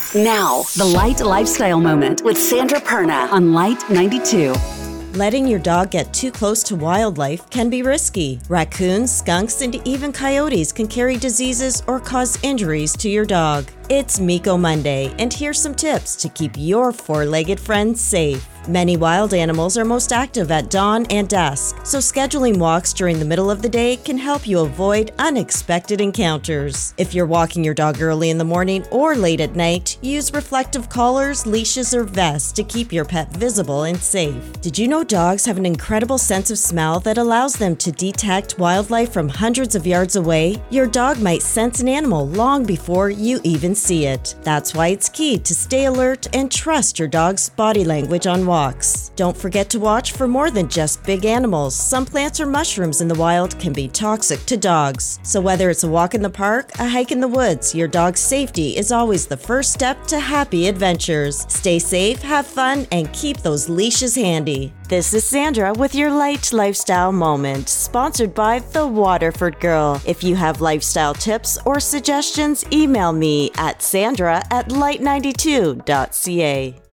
Now, the Light Lifestyle Moment with Sandra Perna on Light 92. Letting your dog get too close to wildlife can be risky. Raccoons, skunks, and even coyotes can carry diseases or cause injuries to your dog. It's Miko Monday, and here's some tips to keep your four-legged friends safe. Many wild animals are most active at dawn and dusk, so scheduling walks during the middle of the day can help you avoid unexpected encounters. If you're walking your dog early in the morning or late at night, use reflective collars, leashes, or vests to keep your pet visible and safe. Did you know dogs have an incredible sense of smell that allows them to detect wildlife from hundreds of yards away? Your dog might sense an animal long before you even see it. That's why it's key to stay alert and trust your dog's body language on walks. Don't forget to watch for more than just big animals. Some plants or mushrooms in the wild can be toxic to dogs. So whether it's a walk in the park, a hike in the woods, your dog's safety is always the first step to happy adventures. Stay safe, have fun, and keep those leashes handy. This is Sandra with your Light Lifestyle Moment, sponsored by The Waterford Girl. If you have lifestyle tips or suggestions, email me at sandra@light92.ca.